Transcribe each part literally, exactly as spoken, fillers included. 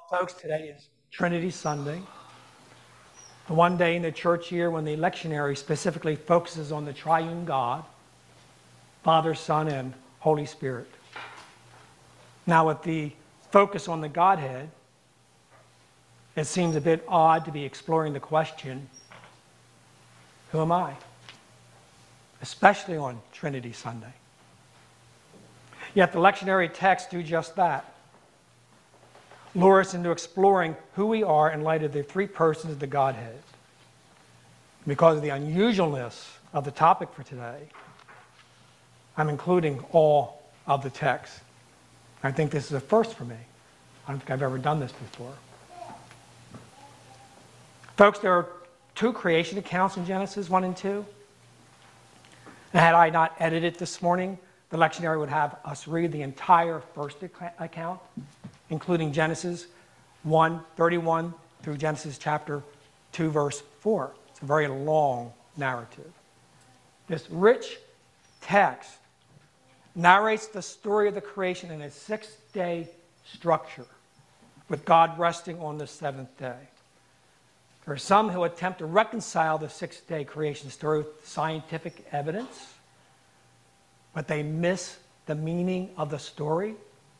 Folks, today is Trinity Sunday, the one day in the church year when the lectionary specifically focuses on the triune God, Father, Son, and Holy Spirit. Now, with the focus on the Godhead, it seems a bit odd to be exploring the question, who am I? Especially on Trinity Sunday. Yet the lectionary texts do just that. Lure us into exploring who we are in light of the three persons of the Godhead. Because of the unusualness of the topic for today, I'm including all of the texts. I think this is a first for me. I don't think I've ever done this before. Folks, there are two creation accounts in Genesis one and two. And had I not edited this morning, the lectionary would have us read the entire first account, including Genesis one thirty-one through Genesis chapter two, verse four. It's a very long narrative. This rich text narrates the story of the creation in a six-day structure, with God resting on the seventh day. There are some who attempt to reconcile the six-day creation story with scientific evidence, but they miss the meaning of the story.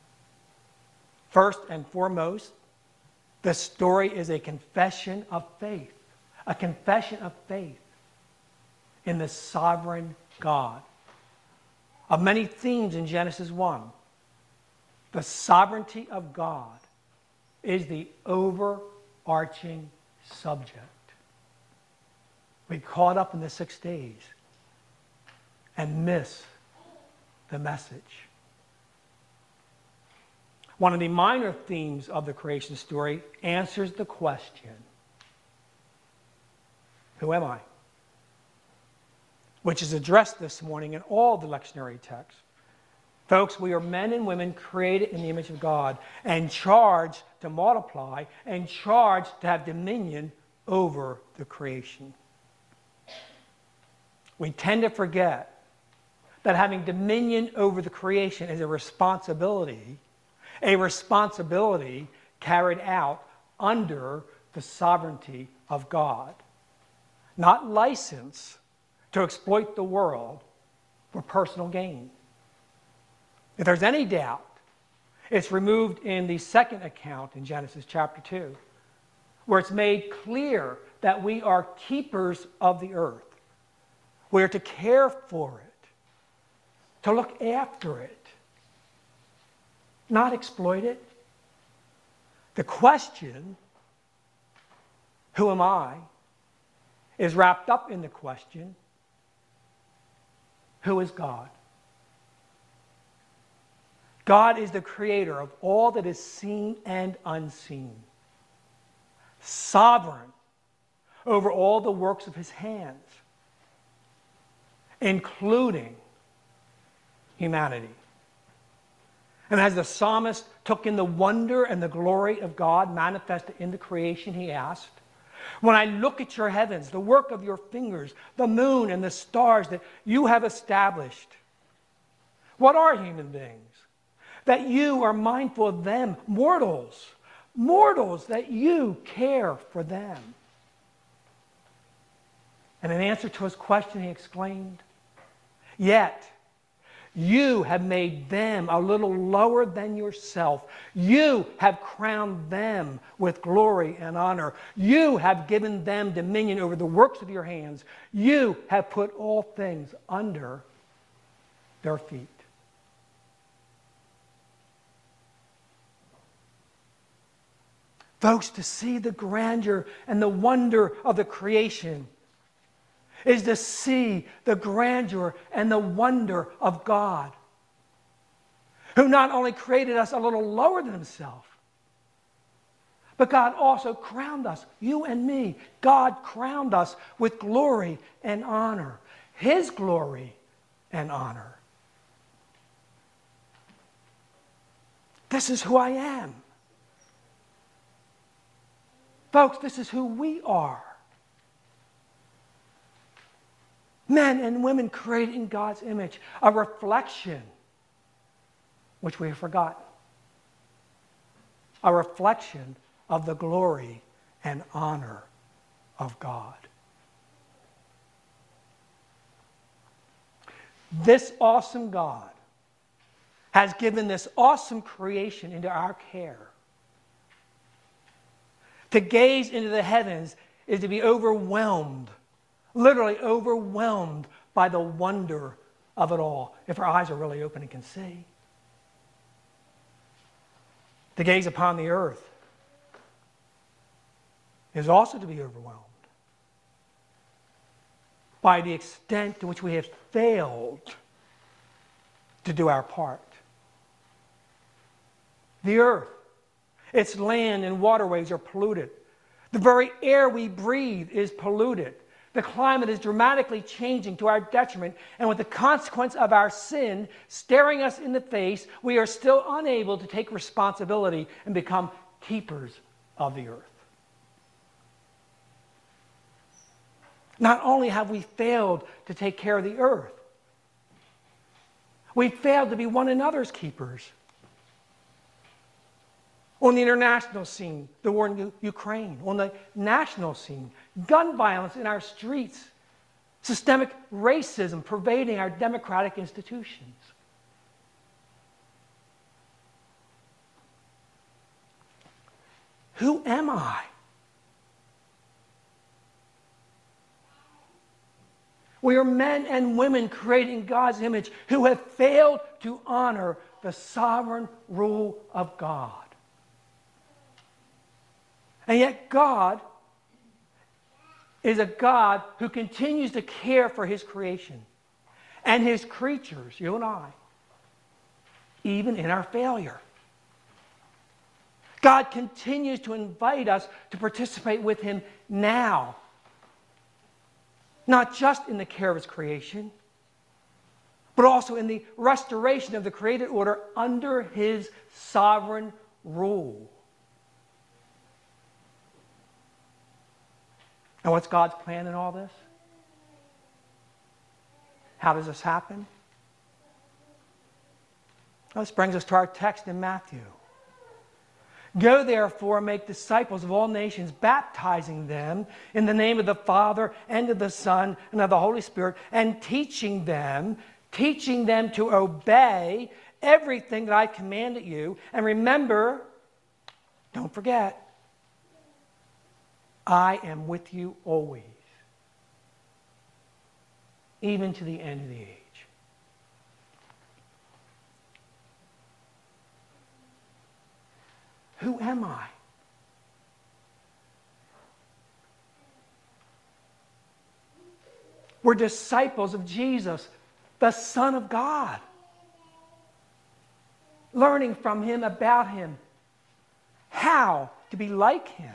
First and foremost, the story is a confession of faith, a confession of faith in the sovereign God. Of many themes in Genesis one, the sovereignty of God is the overarching subject. We get caught up in the six days and miss the message. One of the minor themes of the creation story answers the question, who am I? Which is addressed this morning in all the lectionary texts. Folks, we are men and women created in the image of God and charged to multiply and charged to have dominion over the creation. We tend to forget that having dominion over the creation is a responsibility, a responsibility carried out under the sovereignty of God, not license to exploit the world for personal gain. If there's any doubt, it's removed in the second account in Genesis chapter two, where it's made clear that we are keepers of the earth. We are to care for it, to look after it, not exploit it. The question, who am I, is wrapped up in the question, who is God? God is the creator of all that is seen and unseen, sovereign over all the works of his hands, including humanity. And as the psalmist took in the wonder and the glory of God manifested in the creation, he asked, when I look at your heavens, the work of your fingers, the moon and the stars that you have established, what are human beings? That you are mindful of them, mortals, mortals, that you care for them. And in answer to his question, he exclaimed, yet you have made them a little lower than yourself. You have crowned them with glory and honor. You have given them dominion over the works of your hands. You have put all things under their feet. Folks, to see the grandeur and the wonder of the creation is to see the grandeur and the wonder of God, who not only created us a little lower than himself, but God also crowned us, you and me. God crowned us with glory and honor, his glory and honor. This is who I am. Folks, this is who we are. Men and women created in God's image, a reflection which we have forgotten. a reflection of the glory and honor of God. This awesome God has given this awesome creation into our care. To gaze into the heavens is to be overwhelmed, literally overwhelmed by the wonder of it all, if our eyes are really open and can see. To gaze upon the earth is also to be overwhelmed by the extent to which we have failed to do our part. The earth, its land and waterways are polluted. The very air we breathe is polluted. The climate is dramatically changing to our detriment, and with the consequence of our sin staring us in the face, we are still unable to take responsibility and become keepers of the earth. Not only have we failed to take care of the earth, we've failed to be one another's keepers. On the international scene, the war in U- Ukraine. On the national scene, gun violence in our streets. Systemic racism pervading our democratic institutions. Who am I? We are men and women created in God's image who have failed to honor the sovereign rule of God. And yet God is a God who continues to care for His creation and His creatures, you and I, even in our failure. God continues to invite us to participate with Him now, not just in the care of His creation, but also in the restoration of the created order under His sovereign rule. And what's God's plan in all this? How does this happen? Well, this brings us to our text in Matthew. Go therefore and make disciples of all nations, baptizing them in the name of the Father and of the Son and of the Holy Spirit, and teaching them, teaching them to obey everything that I commanded you. And remember, don't forget, I am with you always, even to the end of the age. Who am I? We're disciples of Jesus, the Son of God. Learning from Him, about Him, how to be like Him.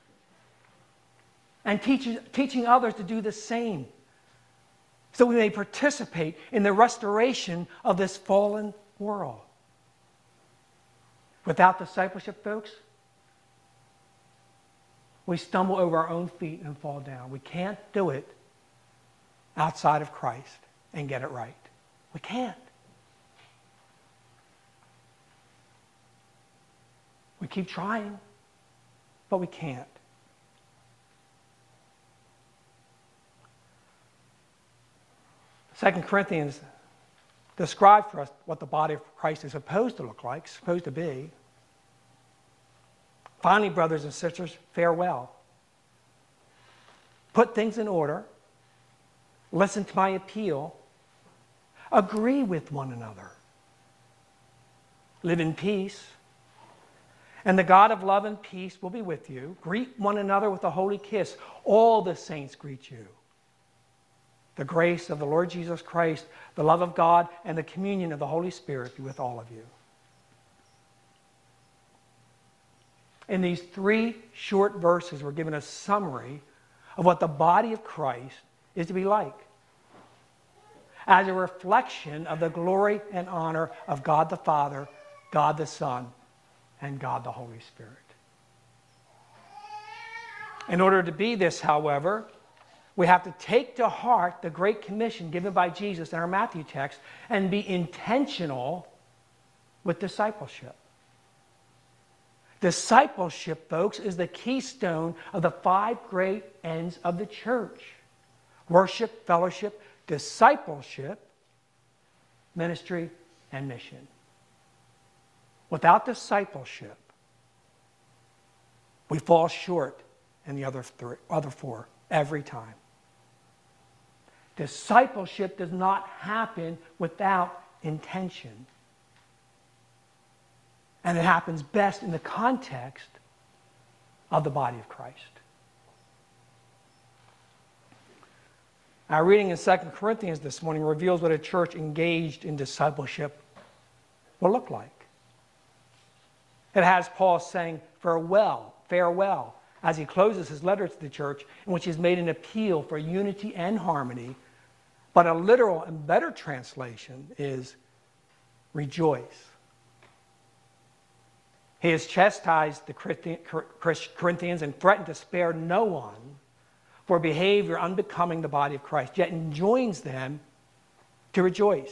And teaching, teaching others to do the same, so we may participate in the restoration of this fallen world. Without discipleship, folks, we stumble over our own feet and fall down. We can't do it outside of Christ and get it right. We can't. We keep trying, but we can't. Second Corinthians describes for us what the body of Christ is supposed to look like, supposed to be. Finally, brothers and sisters, farewell. Put things in order. Listen to my appeal. Agree with one another. Live in peace. And the God of love and peace will be with you. Greet one another with a holy kiss. All the saints greet you. The grace of the Lord Jesus Christ, the love of God, and the communion of the Holy Spirit be with all of you. In these three short verses, we're given a summary of what the body of Christ is to be like, as a reflection of the glory and honor of God the Father, God the Son, and God the Holy Spirit. In order to be this, however, we have to take to heart the Great Commission given by Jesus in our Matthew text and be intentional with discipleship. Discipleship, folks, is the keystone of the five great ends of the church: worship, fellowship, discipleship, ministry, and mission. Without discipleship, we fall short in the other three, other four every time. Discipleship does not happen without intention. And it happens best in the context of the body of Christ. Our reading in Second Corinthians this morning reveals what a church engaged in discipleship will look like. It has Paul saying farewell, farewell, as he closes his letter to the church, in which he's made an appeal for unity and harmony. But a literal and better translation is rejoice. He has chastised the Corinthians and threatened to spare no one for behavior unbecoming the body of Christ, yet enjoins them to rejoice.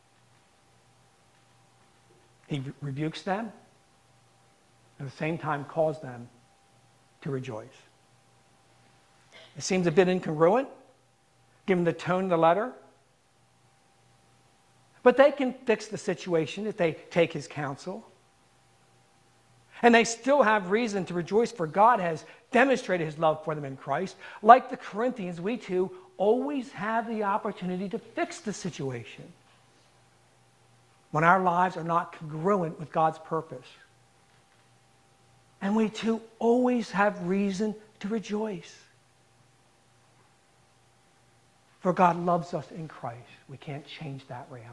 He rebukes them, at the same time calls them to rejoice. It seems a bit incongruent, given the tone of the letter, but they can fix the situation if they take his counsel. And they still have reason to rejoice, for God has demonstrated his love for them in Christ. Like the Corinthians, we too always have the opportunity to fix the situation when our lives are not congruent with God's purpose. And we too always have reason to rejoice. For God loves us in Christ. We can't change that reality.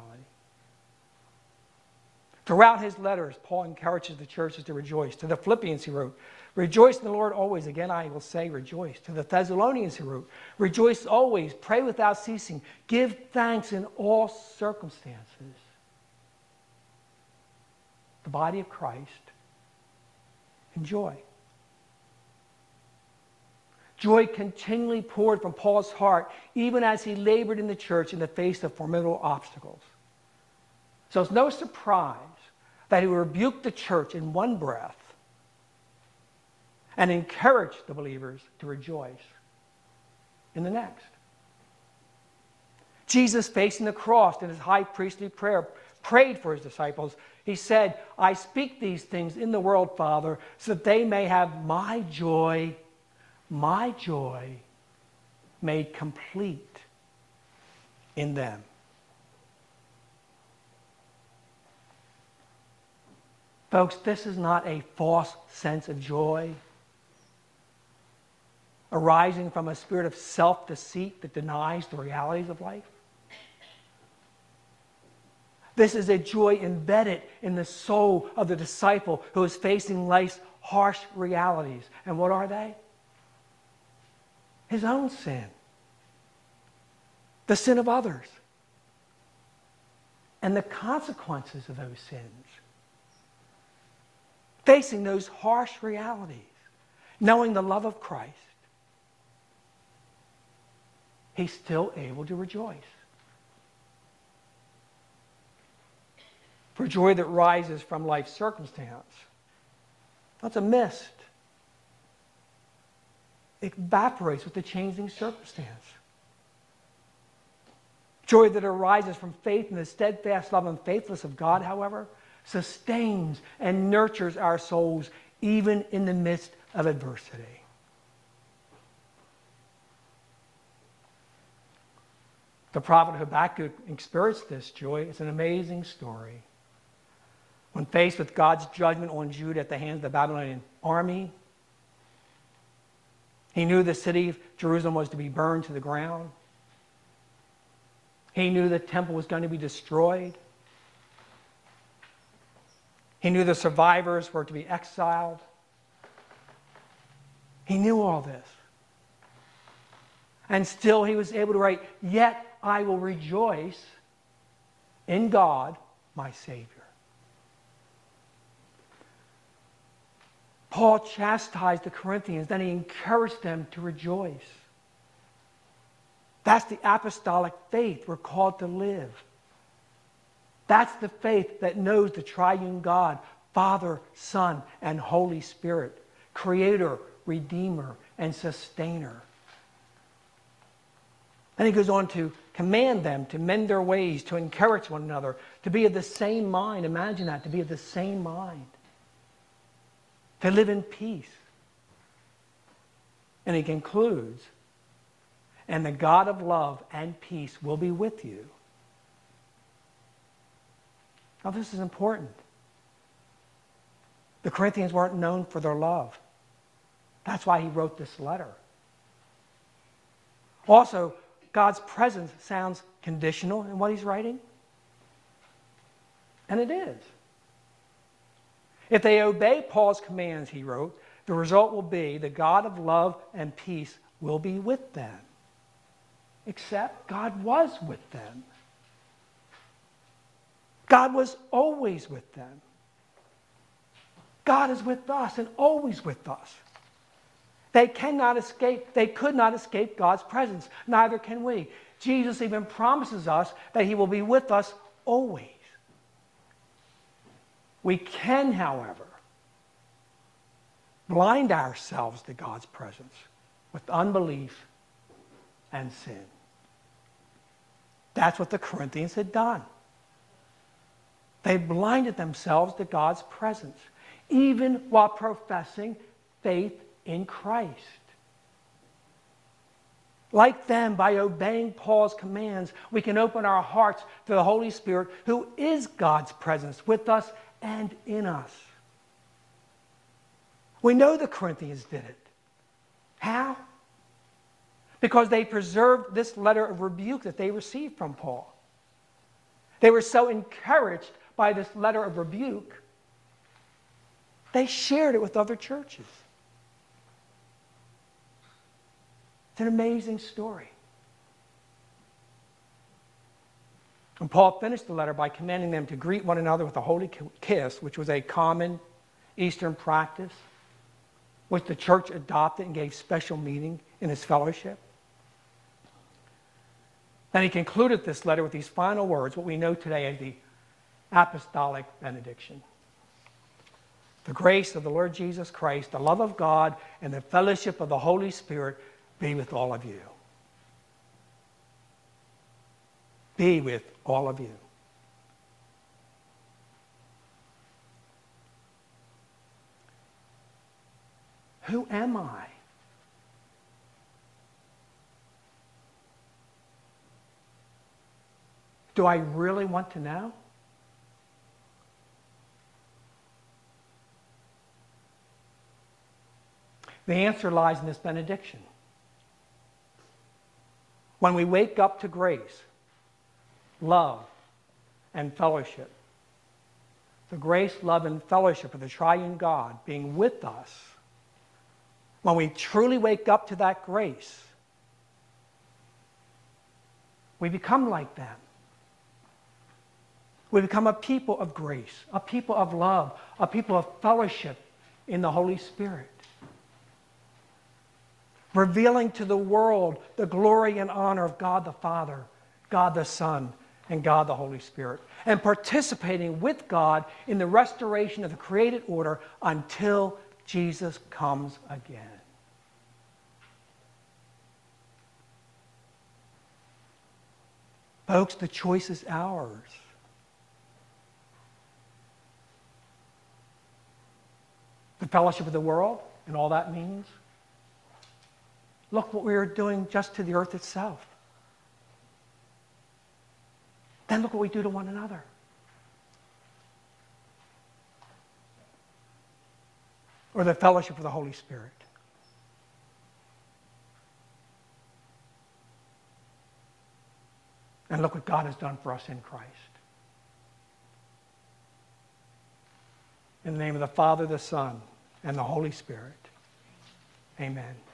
Throughout his letters, Paul encourages the churches to rejoice. To the Philippians, he wrote, rejoice in the Lord always. Again, I will say rejoice. To the Thessalonians, he wrote, rejoice always, pray without ceasing, give thanks in all circumstances. The body of Christ, enjoy. Joy continually poured from Paul's heart, even as he labored in the church in the face of formidable obstacles. So it's no surprise that he rebuked the church in one breath and encouraged the believers to rejoice in the next. Jesus, facing the cross in his high priestly prayer, prayed for his disciples. He said, I speak these things in the world, Father, so that they may have my joy, my joy made complete in them. Folks, this is not a false sense of joy arising from a spirit of self-deceit that denies the realities of life. This is a joy embedded in the soul of the disciple who is facing life's harsh realities. And what are they? His own sin, the sin of others, and the consequences of those sins. Facing those harsh realities, knowing the love of Christ, he's still able to rejoice. For joy that rises from life's circumstance, that's a mist. It evaporates with the changing circumstance. Joy that arises from faith in the steadfast love and faithfulness of God, however, sustains and nurtures our souls even in the midst of adversity. The prophet Habakkuk experienced this joy. It's an amazing story. When faced with God's judgment on Judah at the hands of the Babylonian army, he knew the city of Jerusalem was to be burned to the ground. He knew the temple was going to be destroyed. He knew the survivors were to be exiled. He knew all this. And still he was able to write, yet I will rejoice in God, my Savior. Paul chastised the Corinthians, then he encouraged them to rejoice. That's the apostolic faith we're called to live. That's the faith that knows the triune God Father, Son, and Holy Spirit, Creator, Redeemer, and Sustainer. Then he goes on to command them to mend their ways, to encourage one another, to be of the same mind. Imagine that, to be of the same mind. To live in peace. And he concludes, and the God of love and peace will be with you. Now this is important. The Corinthians weren't known for their love. That's why he wrote this letter. Also, God's presence sounds conditional in what he's writing. And it is. If they obey Paul's commands, he wrote, the result will be the God of love and peace will be with them. Except God was with them. God was always with them. God is with us and always with us. They cannot escape, they could not escape God's presence. Neither can we. Jesus even promises us that he will be with us always. We can, however, blind ourselves to God's presence with unbelief and sin. That's what the Corinthians had done. They blinded themselves to God's presence, even while professing faith in Christ. Like them, by obeying Paul's commands, we can open our hearts to the Holy Spirit, who is God's presence with us and in us. We know the Corinthians did it. How? Because they preserved this letter of rebuke that they received from Paul. They were so encouraged by this letter of rebuke, they shared it with other churches. It's an amazing story. And Paul finished the letter by commanding them to greet one another with a holy kiss, which was a common Eastern practice, which the church adopted and gave special meaning in its fellowship. Then he concluded this letter with these final words, what we know today as the apostolic benediction. The grace of the Lord Jesus Christ, the love of God, and the fellowship of the Holy Spirit be with all of you. Be with all of you. Who am I? Do I really want to know? The answer lies in this benediction. When we wake up to grace, love, and fellowship, the grace, love, and fellowship of the triune God being with us, when we truly wake up to that grace, we become like them. We become a people of grace, a people of love, a people of fellowship in the Holy Spirit, revealing to the world the glory and honor of God the Father, God the Son, and God the Holy Spirit, and participating with God in the restoration of the created order until Jesus comes again. Folks, the choice is ours. The fellowship of the world and all that means. Look what we are doing just to the earth itself. Then look what we do to one another. Or the fellowship of the Holy Spirit. And look what God has done for us in Christ. In the name of the Father, the Son, and the Holy Spirit. Amen.